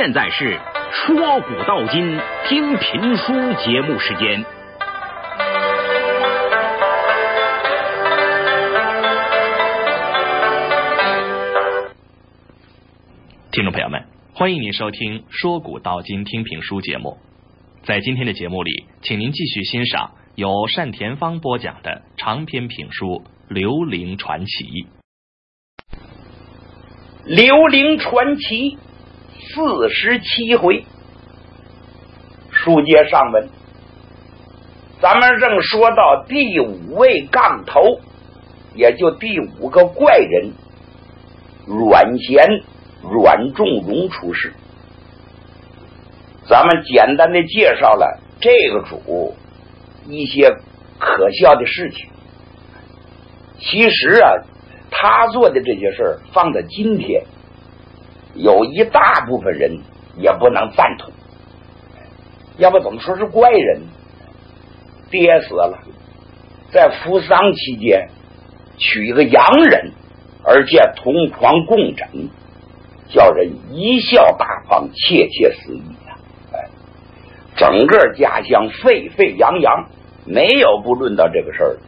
现在是说古道今听评书节目时间。 听众朋友们，欢迎您收听说古道今听评书节目。在今天的节目里，请您继续欣赏由单田芳播讲的长篇评书《刘伶传奇》。 刘伶传奇47回，书接上文，咱们正说到第5位杠头，也就第5个怪人阮咸阮仲荣出世。咱们简单的介绍了这个主一些可笑的事情。其实他做的这些事儿放在今天，有一大部分人也不能赞同，要不怎么说是怪人？爹死了，在扶丧期间娶一个洋人，而且同床共枕，叫人贻笑大方，窃窃私语整个家乡沸沸扬扬，没有不论到这个事儿。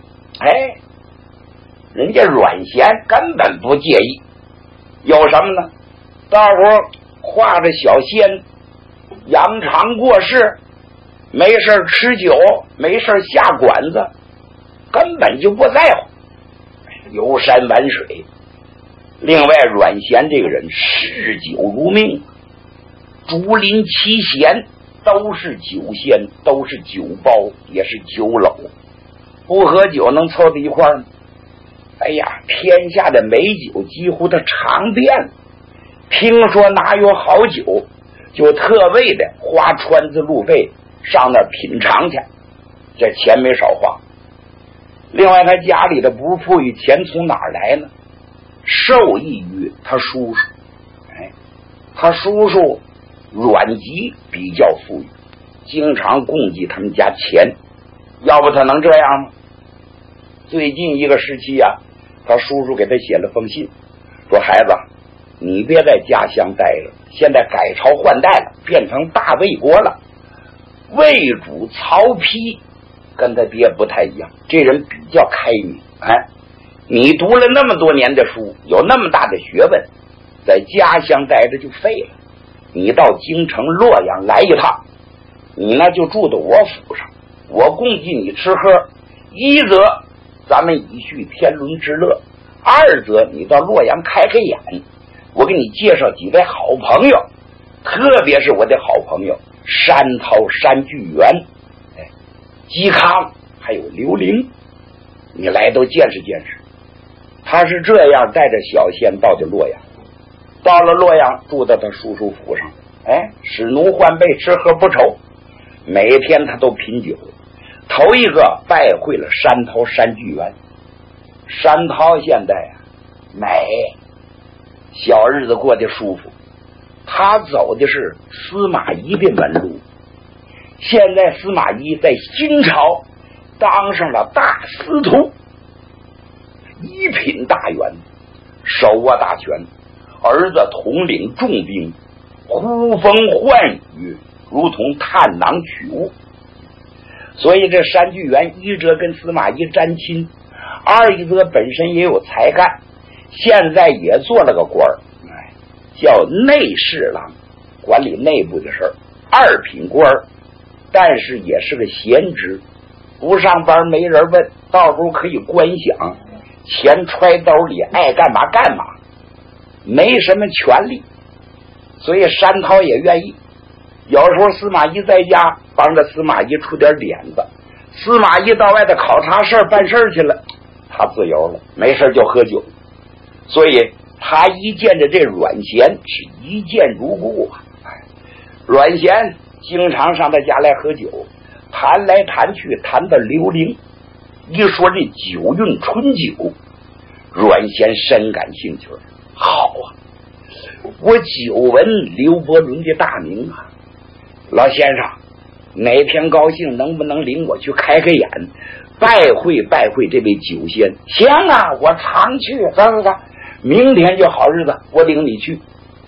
人家阮咸根本不介意，有什么呢？大伙画着小仙扬长过世，没事吃酒，没事下馆子，根本就不在乎，游山玩水。另外阮咸这个人嗜酒如命，竹林七贤都是酒仙，都是酒包，也是酒篓，不喝酒能凑在一块儿。天下的美酒几乎他尝遍了，听说哪有好酒，就特为的花船子路费上那品尝去，这钱没少花。另外他家里的不是富裕，钱从哪儿来呢？受益于他叔叔。他叔叔阮籍比较富裕，经常供给他们家钱，要不他能这样吗？最近一个时期他叔叔给他写了封信，说孩子，你别在家乡待着，现在改朝换代了，变成大魏国了。魏主曹丕跟他爹不太一样，这人比较开明。你读了那么多年的书，有那么大的学问，在家乡待着就废了，你到京城洛阳来一趟，你呢就住到我府上，我供给你吃喝，一则咱们以续天伦之乐，二则你到洛阳开开眼，我给你介绍几位好朋友，特别是我的好朋友山涛、山巨源、嵇康还有刘伶，你来都见识见识。他是这样带着小仙到的洛阳，到了洛阳住到他叔叔府上，使奴换婢，吃喝不愁，每天他都品酒。头一个拜会了山涛、山巨源。山涛现在美，小日子过得舒服，他走的是司马懿的门路。现在司马懿在金朝当上了大司徒，一品大员，手握大权，儿子统领重兵，呼风唤雨，如同探囊取物。所以这山巨源一则跟司马懿沾亲，二一则本身也有才干，现在也做了个官儿，叫内侍郎，管理内部的事儿，2品官儿，但是也是个闲职，不上班没人问，到时候可以观想，钱揣兜里，爱干嘛干嘛，没什么权利。所以山涛也愿意，有时候司马懿在家帮着司马懿出点点子，司马懿到外头考察事儿办事儿去了，他自由了，没事就喝酒。所以他一见着这阮咸是一见如故阮咸经常上他家来喝酒，谈来谈去谈到刘伶，一说这酒韵醇酒，阮咸深感兴趣。好我久闻刘伯伦的大名老先生哪天高兴能不能领我去开开眼，拜会拜会这位酒仙？行我常去，明天就好日子，我领你去。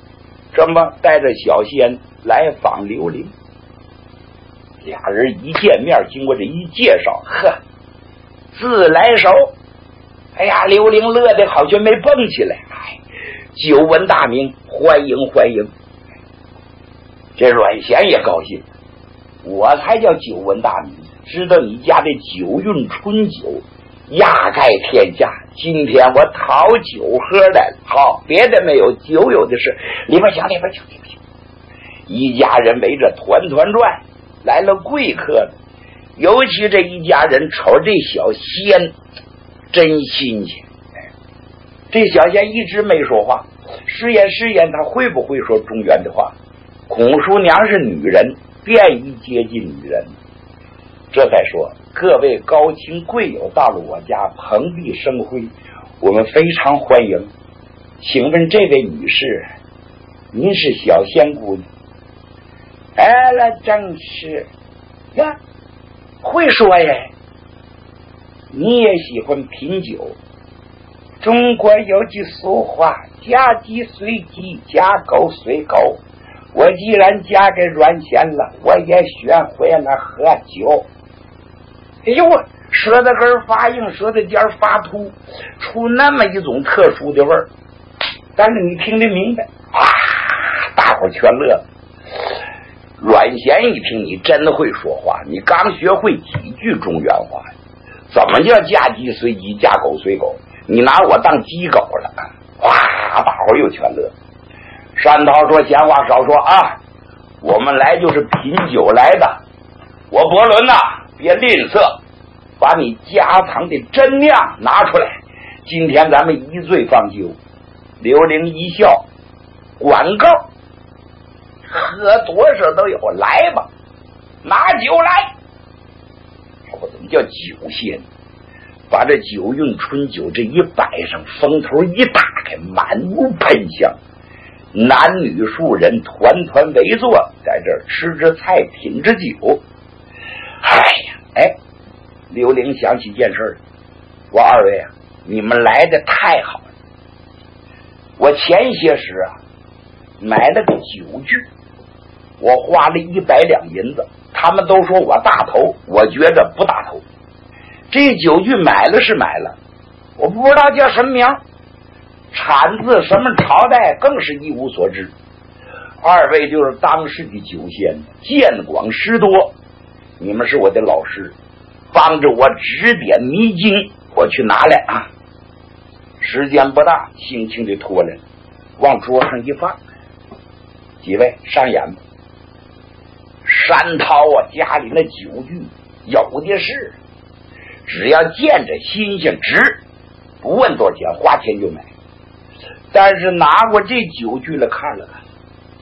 这么带着小仙来访刘伶。俩人一见面，经过这一介绍，呵，自来熟。哎呀，刘伶乐得好像没蹦起来。哎，久闻大名，欢迎欢迎。这阮咸也高兴，我才叫久闻大名，知道你家的九运春酒压盖天下。今天我讨酒喝来了，好，别的没有，酒有的是。里边请，里边请，里边请。一家人围着团团转，来了贵客了。尤其这一家人瞅这小仙真新鲜。这小仙一直没说话，试验试验他会不会说中原的话。孔叔娘是女人，便于接近女人。这才说，各位高亲贵友到了我家蓬荜生辉，我们非常欢迎。请问这位女士，您是小仙姑娘？哎，那正是呀，会说呀。你也喜欢品酒？中国有句俗话，嫁鸡随鸡，嫁狗随狗。我既然嫁给阮咸了，我也学会了喝酒。哎呦，舌头根发硬，舌头尖发秃，出那么一种特殊的味儿。但是你听得明白啊，大伙全乐了。阮咸一听，你真会说话，你刚学会几句中原话，怎么叫嫁鸡随鸡，嫁狗随狗？你拿我当鸡狗了？哇，大伙又全乐。单涛说，闲话少说啊，我们来就是品酒来的。我伯伦呐，别吝啬，把你家藏的真酿拿出来，今天咱们一醉方休。刘伶一笑，管够，喝多少都有，来吧，拿酒来。我怎么叫酒仙？把这九运春酒这一摆上，风头一打开，满屋喷香，男女数人团团围坐，在这儿吃着菜，品着酒。哎呀，哎，刘伶想起件事，我二位啊，你们来的太好了。我前些时啊，买了个酒具，我花了100两银子，他们都说我大头，我觉着不大头。这酒具买了是买了，我不知道叫什么名，产自什么朝代更是一无所知。二位就是当时的酒仙，见广识多，你们是我的老师，帮着我指点迷津，我去拿来啊。时间不大，轻轻的脱来，往桌上一放。几位上演吧。单涛啊，家里那酒具有的是，只要见着新鲜值，不问多少钱，花钱就买。但是拿过这酒具来看了看，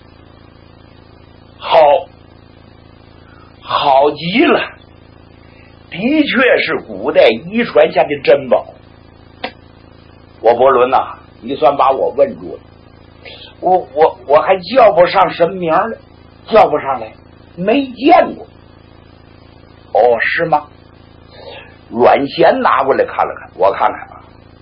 好极了，的确是古代遗传下的珍宝。我伯伦呐，你算把我问住了，我还叫不上什么名来，叫不上来，没见过。哦，是吗？阮咸拿过来看了看，我看看啊，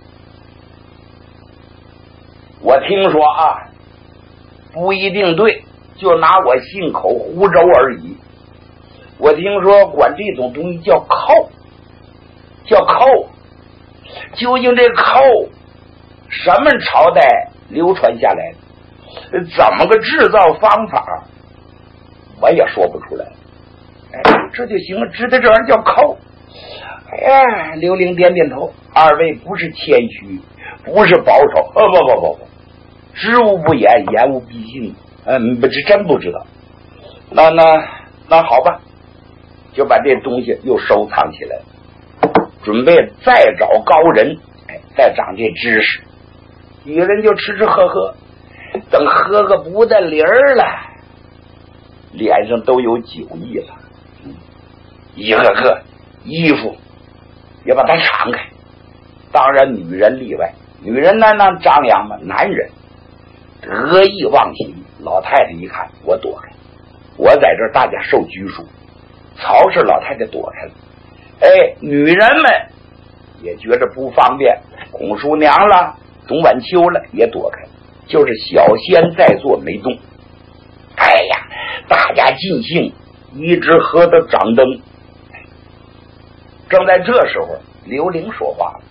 我听说啊，不一定对，就拿我信口胡诌而已。我听说管这种东西叫扣，叫扣。究竟这扣什么朝代流传下来的，怎么个制造方法，我也说不出来。哎，这就行了，知道这玩意叫扣。哎，刘伶点点头，二位不是谦虚，不是保守，不，知无不言，言无必信。这真不知道。那好吧，就把这东西又收藏起来，准备再找高人，再长这知识。几个人就吃吃喝喝，等喝个不带理儿了，脸上都有酒意了。一个个衣服也把它敞开，当然女人例外，女人那张扬嘛，男人得意忘形。老太太一看，我躲开，我在这儿大家受拘束。曹氏老太太躲开了，哎，女人们也觉着不方便，孔叔娘了，董晚秋了也躲开了。 就是小仙在座没动。哎呀，大家尽兴，一直喝到掌灯。正在这时候，刘伶说话了：“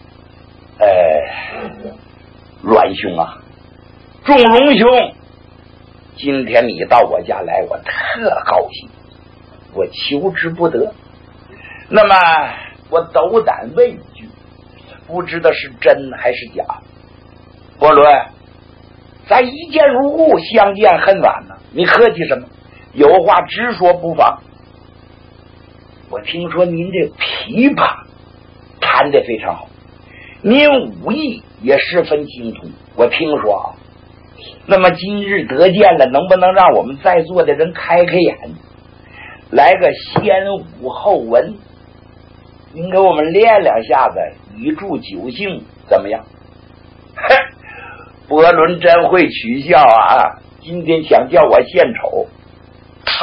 阮兄啊，仲荣兄，今天你到我家来，我特高兴，我求之不得。那么我斗胆问一句，不知道是真还是假。伯伦，咱一见如故，相见恨晚呢，你客气什么？有话直说不妨。我听说您这琵琶弹得非常好，您武艺也十分精通，我听说啊。那么今日得见了，能不能让我们在座的人开开眼，来个先武后文？您给我们练两下子，以助酒兴，怎么样？伯伦真会取笑啊！今天想叫我献丑，好，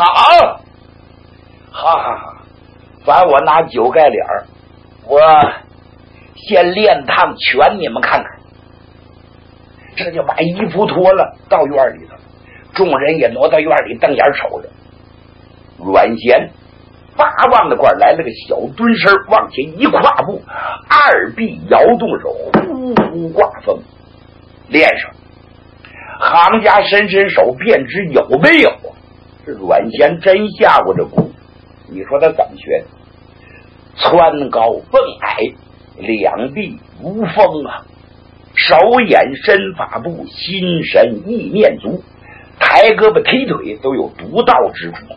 哈，反我拿酒盖脸儿，我先练趟拳，你们看看。这就把衣服脱了，到院里头，众人也挪到院里瞪眼瞅着。阮咸八望的块来了个小蹲身，往前一跨步，二臂摇动着，呼呼刮风，练上。行家伸伸手便知有没有啊？这阮咸真下过这功，你说他怎么学的？蹿高蹦矮，两臂如风啊！手眼身法步，心神意念足，抬胳膊踢腿都有独到之处。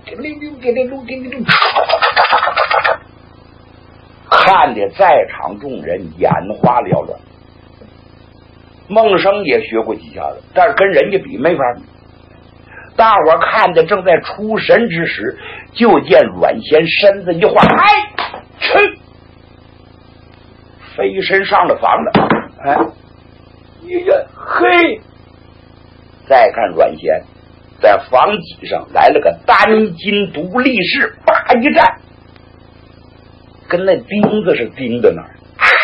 看得在场众人眼花缭乱。孟生也学过几下子，但是跟人家比没法比。大伙看着正在出神之时，就见阮咸身子一晃，去飞身上了房了。嘿！再看阮咸在房脊上来了个单筋独立式，叭一站，跟那钉子是钉在那儿。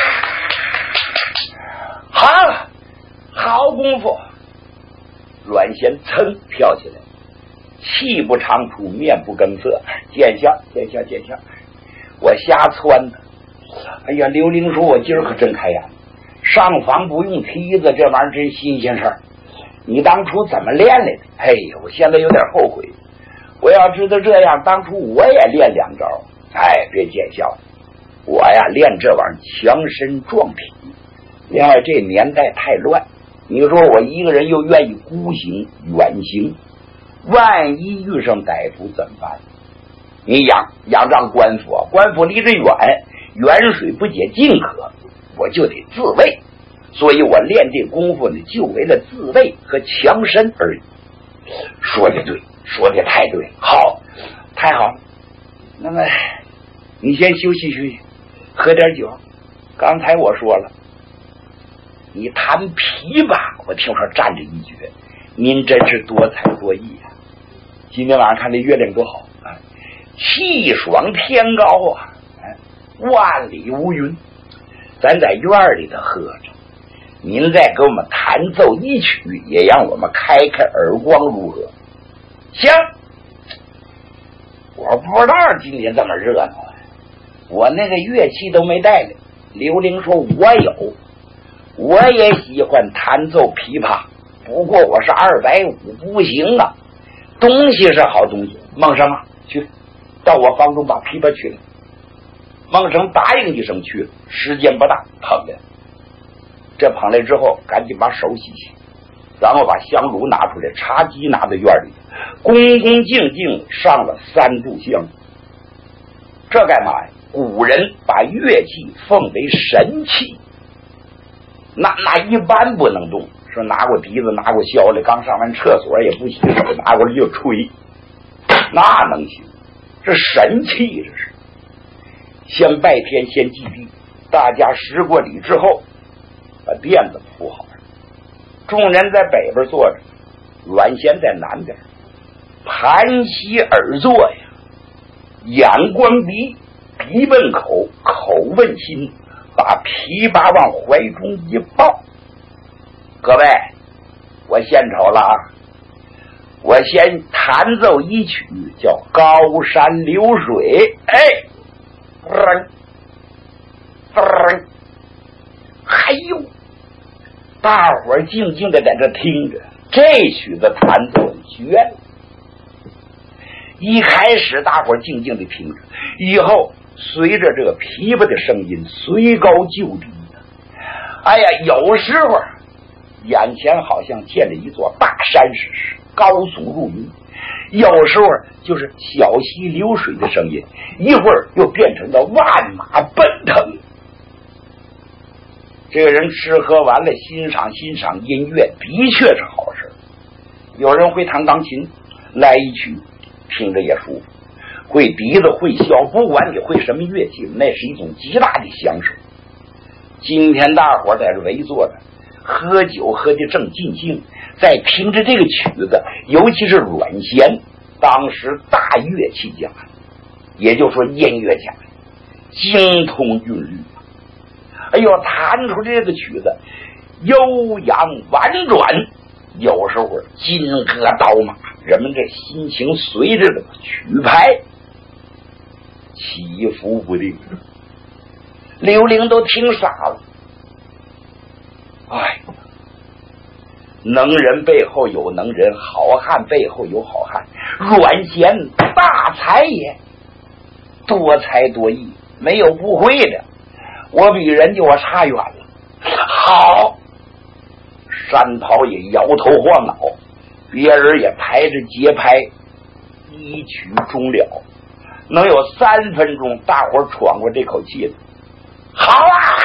好功夫！阮咸噌跳起来，气不长出，面不更色，见笑。我瞎窜的。哎呀，刘伶说我今儿可真开眼，上房不用梯子，这玩意儿真新鲜事儿。你当初怎么练来的？哎呀，我现在有点后悔。我要知道这样，当初我也练两招。别见笑，我呀练这玩意儿强身壮体。另外这年代太乱，你说我一个人又愿意孤行远行，万一遇上歹徒怎么办？你养让官府啊，官府离着远，远水不解近渴，我就得自卫。所以我练这功夫呢，就为了自卫和强身而已。说的对，说的太对，好，太好了。那么你先休息休息，喝点酒。刚才我说了，你弹琵琶，我听说占着一绝，您真是多才多艺啊！今天晚上看这月亮多好啊，气爽天高啊，万里无云。咱在院里头喝着，您再给我们弹奏一曲，也让我们开开耳光，如何？行。我不知道今天这么热闹，我那个乐器都没带来。刘伶说我有，我也喜欢弹奏琵琶，不过我是250不行啊。东西是好东西，孟生啊，去到我房中把琵琶取来。孟生答应一声去了，时间不大，捧来。这捧来之后，赶紧把手洗洗，然后把香炉拿出来，茶几拿到院里，恭恭敬敬上了3炷香。这干嘛呀？古人把乐器奉为神器，那一般不能动。说拿过笛子，拿过箫来，刚上完厕所也不洗手，拿过来就吹，那能行？这神器，这是。先拜天，先祭地，大家施过礼之后，把垫子铺好了。众人在北边坐着，阮咸在南边，盘膝而坐呀，眼观鼻，鼻问口，口问心，把琵琶往怀中一抱。各位， 我献丑了啊！我先弹奏一曲叫《高山流水》。还有大伙儿静静的在这听着，这曲子弹奏绝了。一开始大伙儿静静的听着，以后随着这个琵琶的声音随高就低，哎呀，有时候眼前好像见了一座大山似的，高耸入云；有时候就是小溪流水的声音，一会儿又变成了万马奔腾。这个人吃喝完了，欣赏音乐，的确是好事。有人会弹钢琴，来一曲听着也舒服；会笛子，会箫，不管你会什么乐器，那是一种极大的享受。今天大伙在这围坐着，喝酒喝的正尽兴，在听着这个曲子，尤其是阮咸，当时大乐器家，也就是说音乐家，精通韵律。哎呦，弹出这个曲子悠扬婉转，有时候金戈刀马，人们这心情随着这个曲牌起伏不定。刘伶都听傻了。哎，能人背后有能人，好汉背后有好汉。阮咸大才也，多才多艺，没有不会的。我比人家我差远了。好，山涛也摇头晃脑，别人也排着节拍，一曲终了。能有3分钟，大伙儿闯过这口气了。好啊！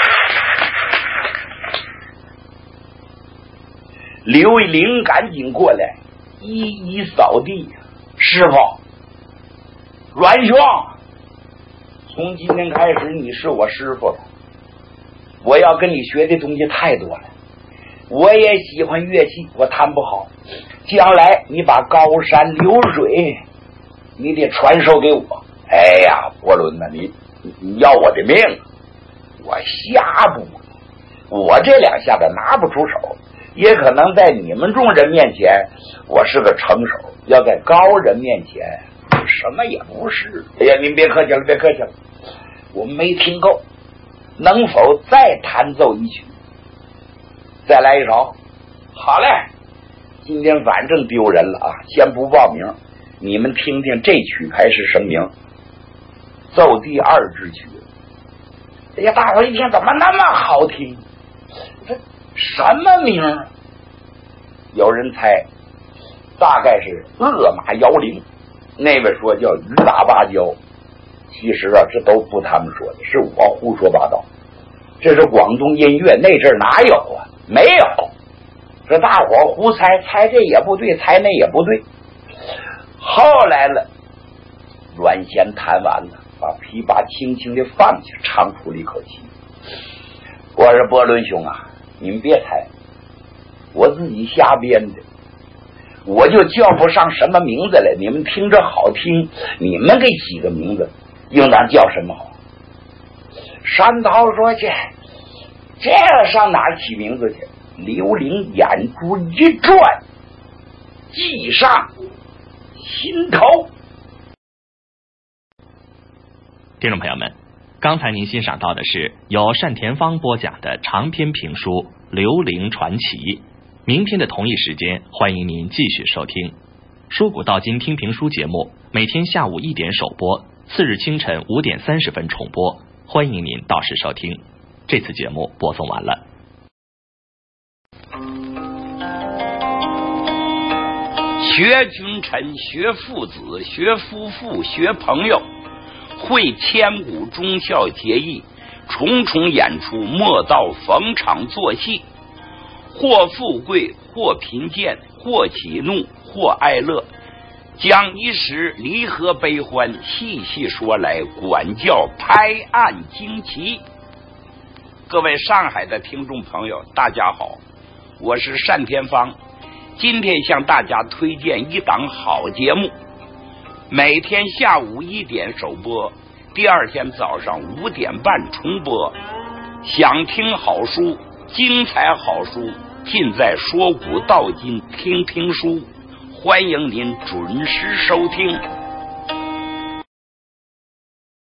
刘伶赶紧过来，一一扫地。师傅，阮兄，从今天开始你是我师傅了。我要跟你学的东西太多了，我也喜欢乐器，我弹不好。将来你把高山流水，你得传授给我。哎呀，伯伦呐，你要我的命，我瞎不？我这2下子拿不出手，也可能在你们众人面前我是个成手，要在高人面前什么也不是。哎呀，您别客气了，别客气了，我没听够，能否再弹奏一曲？再来一首？好嘞，今天反正丢人了啊，先不报名，你们听听这曲牌是什么名？奏第2支曲。哎呀，大伙一听怎么那么好听？这什么名？有人猜，大概是恶马摇铃，那位说叫雨打芭蕉。其实啊，这都不他们说的，是我胡说八道。这是广东音乐，那阵哪有啊？没有。这大伙胡猜，猜这也不对，猜那也不对。后来了，阮咸弹完了，把琵琶轻轻的放下，长出了一口气。我说伯伦兄啊，你们别猜，我自己瞎编的，我就叫不上什么名字来，你们听着好听，你们给起个名字，应当叫什么好？山涛说这上哪儿起名字去？刘伶眼珠一转，计上心头。 听众朋友们，刚才您欣赏到的是由单田芳播讲的长篇评书《刘伶传奇》。明天的同一时间，欢迎您继续收听说古道今听评书节目，每天下午1点首播，次日清晨5点30分重播，欢迎您到时收听。这次节目播送完了。 学君臣，学父子，学夫妇，学朋友，会千古忠孝节义，重重演出，莫道逢场作戏。或富贵，或贫贱，或喜怒，或哀乐，将一时离合悲欢细细说来，管教拍案惊奇。各位上海的听众朋友，大家好，我是单田芳。今天向大家推荐一档好节目，每天下午1点首播，第2天早上5点半重播。想听好书，精彩好书， 尽在说古道今听评书，欢迎您准时收听。